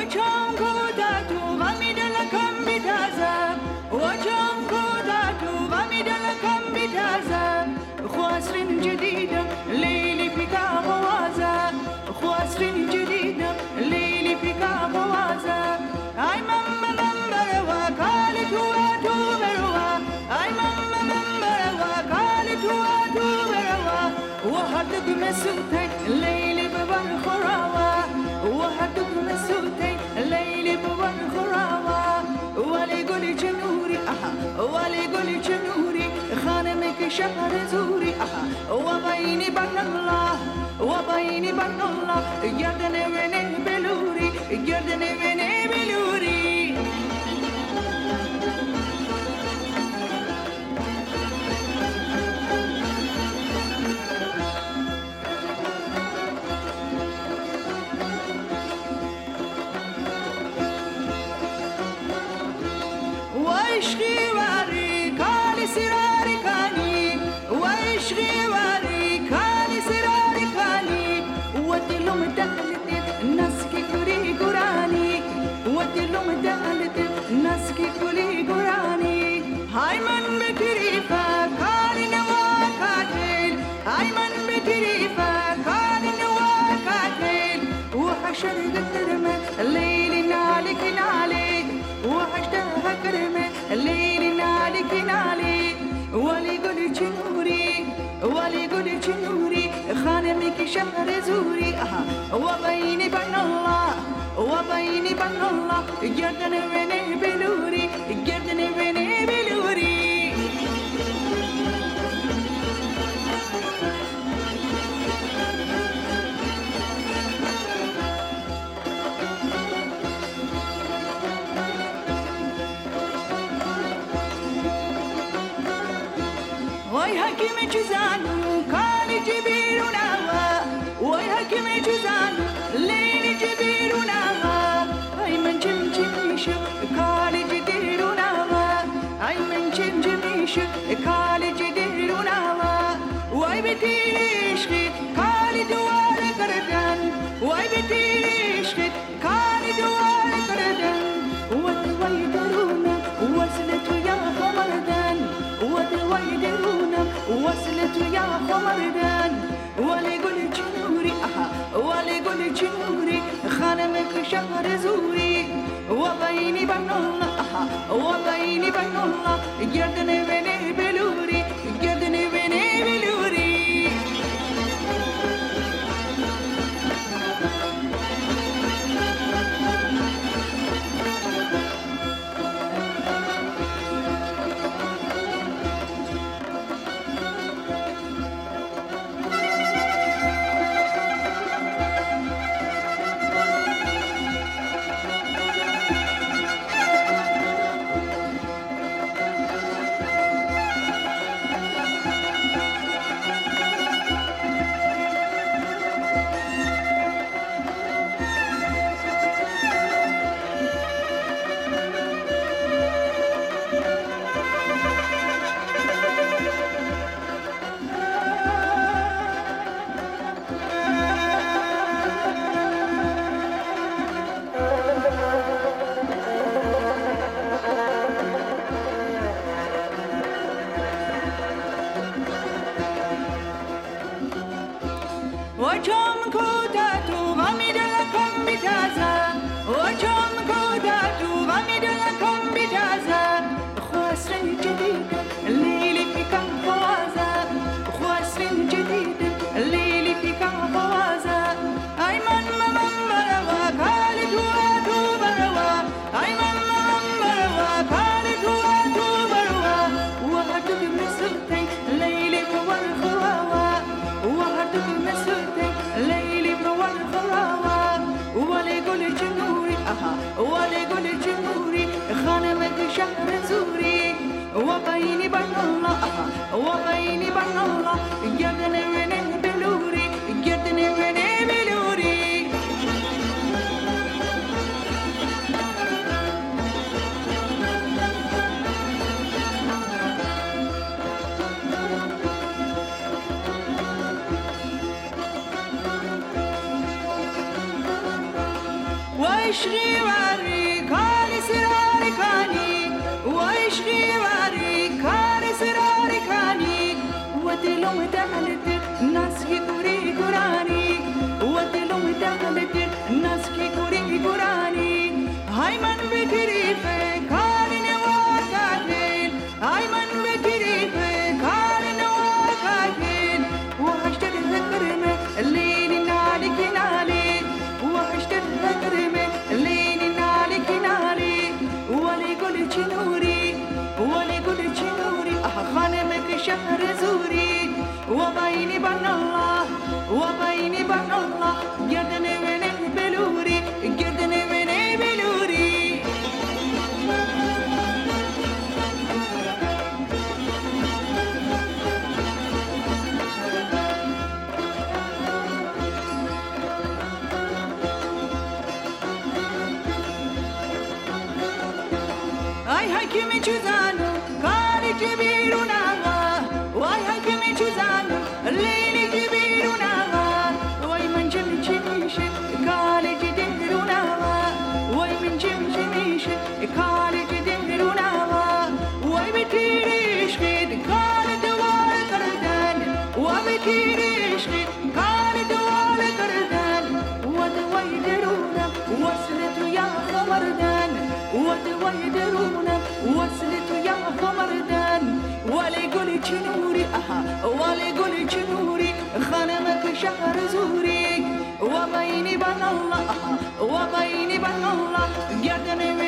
وجام کودتو غمی دلکم بیتازم وجام کودتو غمی دلکم بیتازم خواسرین جدیدم لیلی پیکا غوازم خواسرین جدیدم لیلی پیکا غوازم ای ماما بروا کالی تو بروا ای ماما بروا کالی تو بروا وحدك مسوتي الليل ببر خراوة وحدك مسوتي الليل ببر خراوة ولي قولي جنوري ولي قولي جنوري خانمك شهر زوري وبيني بين الله وبيني بين الله يردني ويني بلوري يردني ويني بلوري وعشقي واري كالي سراري كالي وعشقي واري كالي سراري كالي ودلو مدهلت نسكي كوري قراني ودلو مدهلت نسكي كوري قراني هاي من بتريفا كالي نواكاتل هاي من بتريفا كالي نواكاتل وحشر قدرمه الليل نالك نالي وحشتها كرمه الليل نالك نالي ولي قولي جنوري ولي قولي جنوري خانمك شهر زوري وبيني بين الله وبيني بين الله جردني ويني بلوري جردني ويني بلوري وای حکیم جزانو کالی جبیرونا وای حکیم جزانو لیلی جبیرونا ای من جمجمیش کالی جدیرونا ای من جمجمیش کالی جدیرونا وای بتیشقی کالی دوار کردن وای بتیشقی کالی دوار کردن وای درونا وصلت یا خمردن وای درونا وصلت يا خمردان ولي قولي جنوري ولي قولي جنوري خانمك شهر زوري وبيني بين الله وبيني بين الله جردني بيني بلوري جردني بيني بلوري وجام كودتو غمي دلكم بتازا وجام كودتو غمي دلكم بتازا خواسرين جديد الليل في كان خوازا خواسرين جديد الليل في كان خوازا اي من بروا كالي تو بروا اي من بروا كالي تو بروا وهدك مسلتي الليل بور خواوا وهدك مسلتي الليل بور خواوا ولي قولي جنوري ولي قولي جنوري خانمك شهر زوري وبيني بين الله وبيني بين الله جردني ويني بلوري جردني ويني بلوري Why عشقی واری کار سرار کانی و عشقی واری کار سرار کانی و دلم دهلت نسکی گوری گرانی و دلم دهلت نسکی گوری گرانی های من بگیری کار نواکن های من بگیری کار نواکن و هشتر ذکرمه لیلی نالی کنالی و هشتر ذکرمه لیلی نالی کنالی ولی گل چنوری ولی گل چنوری خانمك شهر زوري وبيني بين الله وبيني بين الله قردني ويني بلوري قردني ويني بلوري ay hay kimi çizano kari cibiruna ay hay kimi çizano lili cibiruna ay man cim cimişe kali cidiruna ay min cim cimişe kali cidiruna ay bitiriş gid kali duvar kardan ay bitiriş gid kali duvar kardan way deruna waslet ya khamardan ويدرون وصلت يا خمردان ولي قولي نوري ولي قولي نوري خانمك شهر زوري وبيني بين الله وبيني بين الله قدني